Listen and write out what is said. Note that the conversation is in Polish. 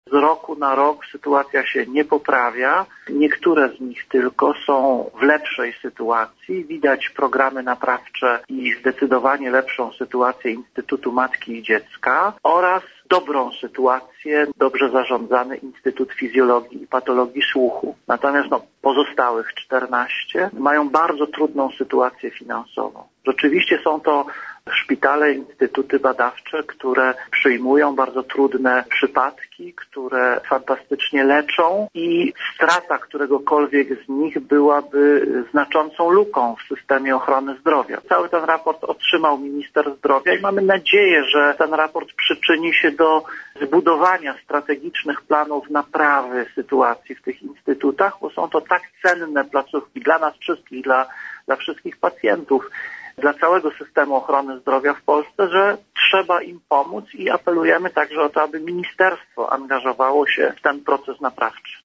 Z roku na rok sytuacja się nie poprawia. Niektóre z nich tylko są w lepszej sytuacji. Widać programy naprawcze i zdecydowanie lepszą sytuację Instytutu Matki i Dziecka oraz dobrą sytuację, dobrze zarządzany Instytut Fizjologii i Patologii Słuchu. Natomiast pozostałych 14 mają bardzo trudną sytuację finansową. Rzeczywiście są to szpitale, instytuty badawcze, które przyjmują bardzo trudne przypadki, które fantastycznie leczą i strata któregokolwiek z nich byłaby znaczącą luką w systemie ochrony zdrowia. Cały ten raport otrzymał minister zdrowia i mamy nadzieję, że ten raport przyczyni się do zbudowania strategicznych planów naprawy sytuacji w tych instytutach, bo są to tak cenne placówki dla nas wszystkich, dla wszystkich pacjentów, dla całego systemu ochrony zdrowia w Polsce, że trzeba im pomóc i apelujemy także o to, aby ministerstwo angażowało się w ten proces naprawczy.